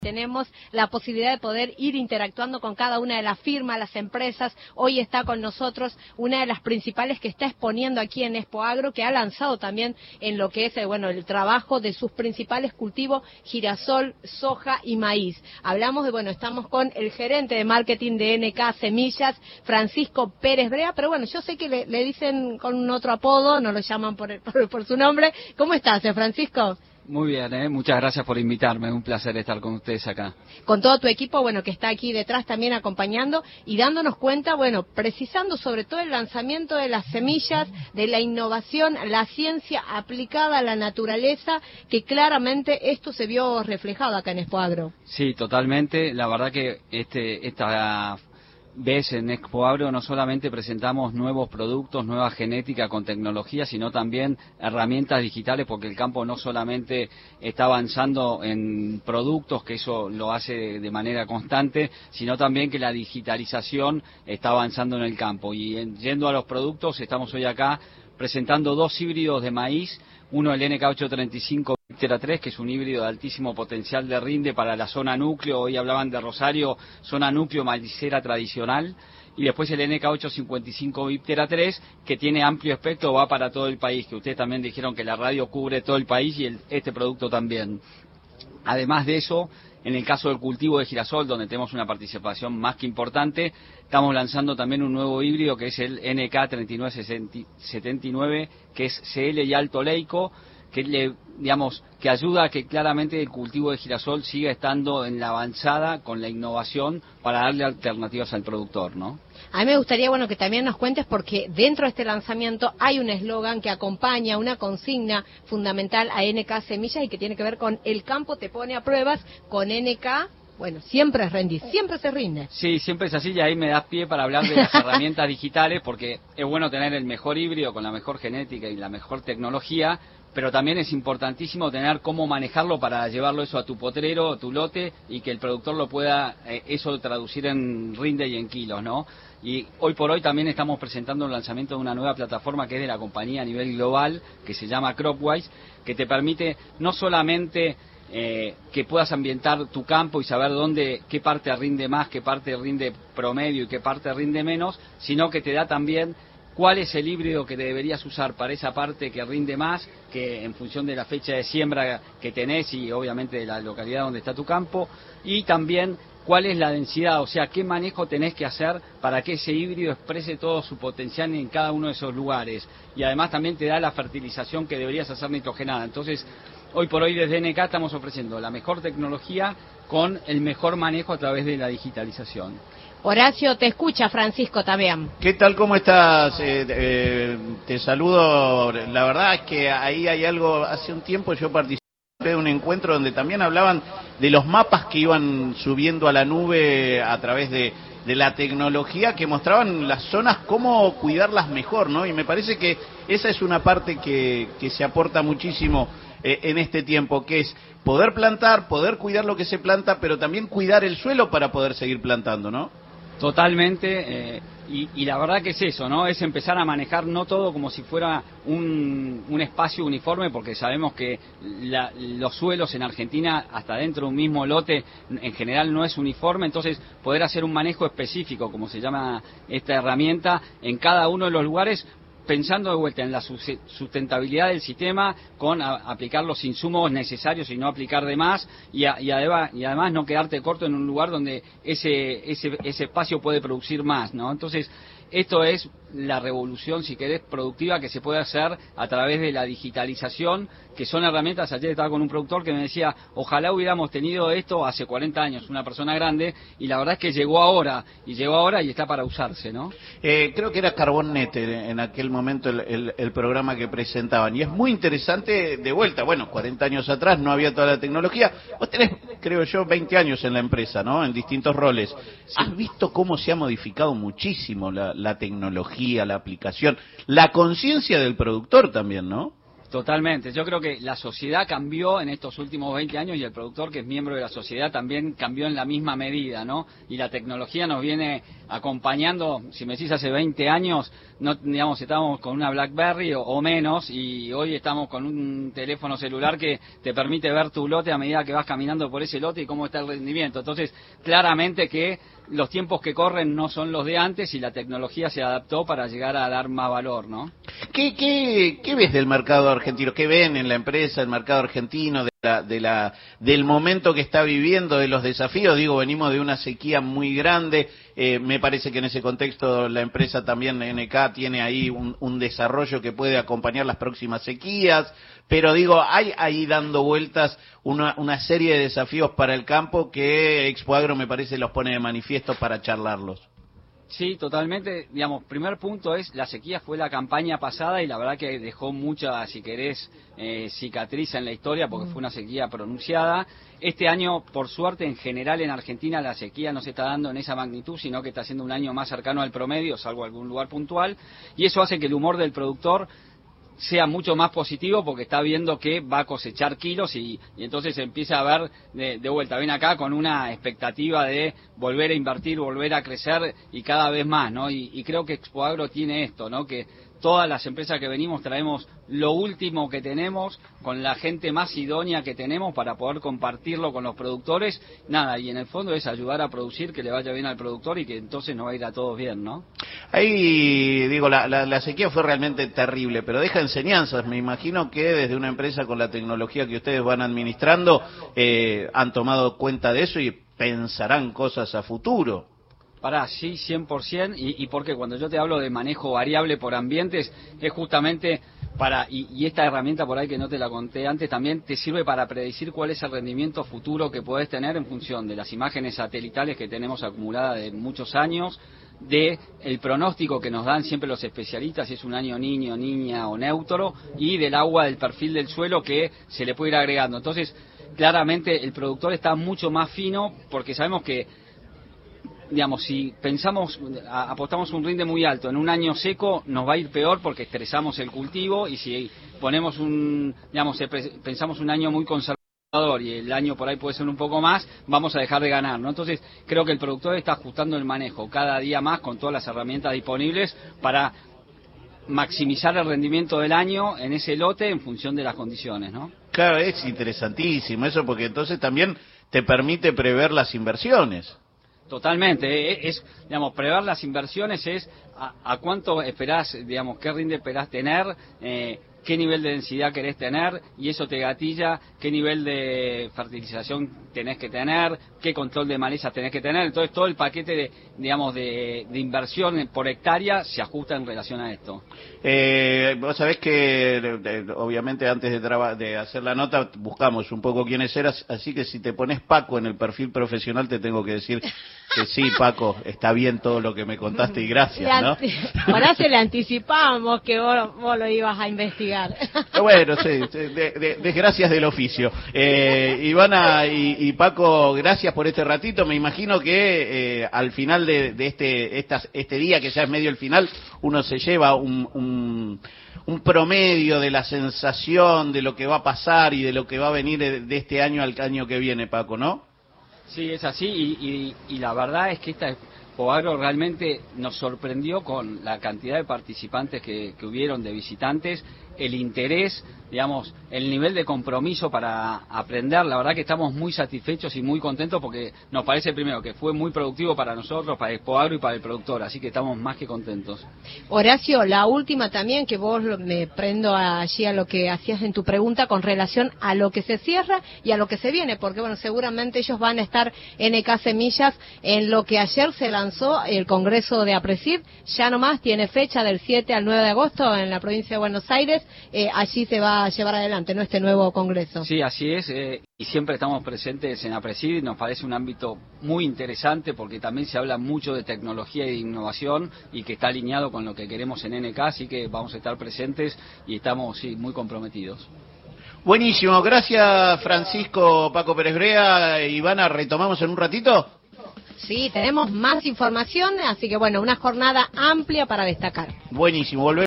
Tenemos la posibilidad de poder ir interactuando con cada una de las firmas, las empresas. Hoy está con nosotros una de las principales que está exponiendo aquí en Expoagro, que ha lanzado también en lo que es el trabajo de sus principales cultivos, girasol, soja y maíz. Hablamos estamos con el gerente de marketing de NK Semillas, Francisco Pérez Brea, pero yo sé que le dicen con otro apodo, no lo llaman por su nombre. ¿Cómo estás, Francisco? Muy bien, muchas gracias por invitarme, un placer estar con ustedes acá. Con todo tu equipo, que está aquí detrás también acompañando y dándonos cuenta, precisando sobre todo el lanzamiento de las semillas, de la innovación, la ciencia aplicada a la naturaleza, que claramente esto se vio reflejado acá en Expoagro. Sí, totalmente, la verdad que esta vez en Expoagro no solamente presentamos nuevos productos, nueva genética con tecnología, sino también herramientas digitales, porque el campo no solamente está avanzando en productos, que eso lo hace de manera constante, sino también que la digitalización está avanzando en el campo. Y yendo a los productos, estamos hoy acá presentando dos híbridos de maíz, uno el NK835 Víctera 3, que es un híbrido de altísimo potencial de rinde para la zona núcleo, hoy hablaban de Rosario, zona núcleo maicera tradicional, y después el NK855 Víctera 3, que tiene amplio espectro, va para todo el país, que ustedes también dijeron que la radio cubre todo el país y este producto también. Además de eso, en el caso del cultivo de girasol, donde tenemos una participación más que importante, estamos lanzando también un nuevo híbrido que es el NK3979, que es CL y alto leico, que que ayuda a que claramente el cultivo de girasol siga estando en la avanzada con la innovación para darle alternativas al productor, ¿no? A mí me gustaría, que también nos cuentes, porque dentro de este lanzamiento hay un eslogan que acompaña una consigna fundamental a NK Semillas y que tiene que ver con el campo te pone a pruebas, con NK. Siempre es rendir, siempre se rinde. Sí, siempre es así, y ahí me das pie para hablar de las herramientas digitales, porque es bueno tener el mejor híbrido con la mejor genética y la mejor tecnología, pero también es importantísimo tener cómo manejarlo para llevarlo eso a tu potrero, a tu lote, y que el productor lo pueda eso traducir en rinde y en kilos, ¿no? Y hoy por hoy también estamos presentando el lanzamiento de una nueva plataforma que es de la compañía a nivel global, que se llama Cropwise, que te permite no solamente que puedas ambientar tu campo y saber qué parte rinde más, qué parte rinde promedio y qué parte rinde menos, sino que te da también cuál es el híbrido que deberías usar para esa parte que rinde más, que en función de la fecha de siembra que tenés y obviamente de la localidad donde está tu campo, y también cuál es la densidad, o sea, qué manejo tenés que hacer para que ese híbrido exprese todo su potencial en cada uno de esos lugares. Y además también te da la fertilización que deberías hacer nitrogenada. Entonces, hoy por hoy desde NK estamos ofreciendo la mejor tecnología con el mejor manejo a través de la digitalización. Horacio, te escucha Francisco también. ¿Qué tal? ¿Cómo estás? Te saludo. La verdad es que ahí hay algo. Hace un tiempo yo participé de un encuentro donde también hablaban de los mapas que iban subiendo a la nube a través de la tecnología, que mostraban las zonas, cómo cuidarlas mejor, ¿no? Y me parece que esa es una parte que se aporta muchísimo en este tiempo, que es poder plantar, poder cuidar lo que se planta, pero también cuidar el suelo para poder seguir plantando, ¿no? Totalmente, y la verdad que es eso, ¿no? Es empezar a manejar no todo como si fuera un espacio uniforme, porque sabemos que los suelos en Argentina, hasta dentro de un mismo lote, en general no es uniforme, entonces poder hacer un manejo específico, como se llama esta herramienta, en cada uno de los lugares, pensando de vuelta en la sustentabilidad del sistema, con aplicar los insumos necesarios y no aplicar de más, y además no quedarte corto en un lugar donde ese espacio puede producir más, ¿no? Entonces, esto es la revolución, si querés, productiva que se puede hacer a través de la digitalización, que son herramientas. Ayer estaba con un productor que me decía, ojalá hubiéramos tenido esto hace 40 años, una persona grande, y la verdad es que llegó ahora y está para usarse, ¿no? Creo que era Carbon Net en aquel momento el programa que presentaban, y es muy interesante de vuelta. 40 años atrás no había toda la tecnología. Vos tenés, creo yo, 20 años en la empresa, ¿no? En distintos roles. Sí. ¿Has visto cómo se ha modificado muchísimo la tecnología, la aplicación, la conciencia del productor también, ¿no? Totalmente. Yo creo que la sociedad cambió en estos últimos 20 años y el productor, que es miembro de la sociedad, también cambió en la misma medida, ¿no? Y la tecnología nos viene acompañando. Si me decís hace 20 años, no, digamos, estábamos con una BlackBerry o menos, y hoy estamos con un teléfono celular que te permite ver tu lote a medida que vas caminando por ese lote y cómo está el rendimiento. Entonces, claramente que los tiempos que corren no son los de antes y la tecnología se adaptó para llegar a dar más valor, ¿no? ¿Qué ves del mercado argentino? ¿Qué ven en la empresa, el mercado argentino, del momento que está viviendo, de los desafíos? Digo, venimos de una sequía muy grande. Me parece que en ese contexto la empresa también, NK, tiene ahí un desarrollo que puede acompañar las próximas sequías. Pero digo, hay ahí dando vueltas una serie de desafíos para el campo que Expoagro me parece los pone de manifiesto para charlarlos. Sí, totalmente. Digamos, primer punto es, la sequía fue la campaña pasada y la verdad que dejó mucha, si querés, cicatriz en la historia porque fue una sequía pronunciada. Este año, por suerte, en general en Argentina la sequía no se está dando en esa magnitud, sino que está siendo un año más cercano al promedio, salvo algún lugar puntual, y eso hace que el humor del productor sea mucho más positivo porque está viendo que va a cosechar kilos y entonces empieza a ver de vuelta, ven acá con una expectativa de volver a invertir, volver a crecer y cada vez más, ¿no? Y creo que Expoagro tiene esto, ¿no? Que todas las empresas que venimos traemos lo último que tenemos, con la gente más idónea que tenemos para poder compartirlo con los productores, nada, y en el fondo es ayudar a producir, que le vaya bien al productor y que entonces nos va a ir a todos bien, ¿no? Ahí, digo, la sequía fue realmente terrible, pero deja enseñanzas. Me imagino que desde una empresa con la tecnología que ustedes van administrando, han tomado cuenta de eso y pensarán cosas a futuro. Sí, 100%, y porque cuando yo te hablo de manejo variable por ambientes, es justamente y esta herramienta por ahí que no te la conté antes, también te sirve para predecir cuál es el rendimiento futuro que podés tener en función de las imágenes satelitales que tenemos acumuladas de muchos años, de el pronóstico que nos dan siempre los especialistas, si es un año niño, niña o neutro, y del agua, del perfil del suelo que se le puede ir agregando. Entonces, claramente el productor está mucho más fino porque sabemos que, digamos, si apostamos un rinde muy alto en un año seco, nos va a ir peor porque estresamos el cultivo, y si ponemos pensamos un año muy conservador y el año por ahí puede ser un poco más, vamos a dejar de ganar, ¿no? Entonces, creo que el productor está ajustando el manejo cada día más con todas las herramientas disponibles para maximizar el rendimiento del año en ese lote en función de las condiciones, ¿no? Claro, es interesantísimo eso porque entonces también te permite prever las inversiones. Totalmente, digamos, prever las inversiones es a cuánto esperás, digamos, qué rinde esperás tener, qué nivel de densidad querés tener, y eso te gatilla qué nivel de fertilización tenés que tener, qué control de malezas tenés que tener. Entonces todo el paquete de inversión por hectárea se ajusta en relación a esto. Vos sabés que obviamente antes de hacer la nota buscamos un poco quiénes eras, así que si te pones Paco en el perfil profesional te tengo que decir que sí, Paco, está bien todo lo que me contaste y gracias, ¿no? Ahora se le anticipamos que vos lo ibas a investigar. Bueno, sí, desgracias del oficio. Ivana y Paco, gracias por este ratito. Me imagino que al final de este día, que ya es medio el final, uno se lleva un promedio de la sensación de lo que va a pasar y de lo que va a venir de este año al año que viene, Paco, ¿no? Sí, es así, y la verdad es que esta Expoagro realmente nos sorprendió con la cantidad de participantes que hubieron, de visitantes, el interés, digamos, el nivel de compromiso para aprender. La verdad que estamos muy satisfechos y muy contentos porque nos parece, primero, que fue muy productivo para nosotros, para Expoagro y para el productor, así que estamos más que contentos. Horacio, la última también, que vos me prendo allí a lo que hacías en tu pregunta con relación a lo que se cierra y a lo que se viene, porque bueno, seguramente ellos van a estar NK Semillas en lo que ayer se lanzó el Congreso de APRESID, ya nomás tiene fecha del 7 al 9 de agosto en la provincia de Buenos Aires. Allí se va a llevar adelante, ¿no?, este nuevo congreso. Sí, así es, y siempre estamos presentes en APRESID, y nos parece un ámbito muy interesante porque también se habla mucho de tecnología y de innovación y que está alineado con lo que queremos en NK, así que vamos a estar presentes y estamos muy comprometidos. Buenísimo, gracias Francisco, Paco Pérez Brea. Ivana, ¿retomamos en un ratito? Sí, tenemos más información, así que bueno, una jornada amplia para destacar. Buenísimo, volvemos.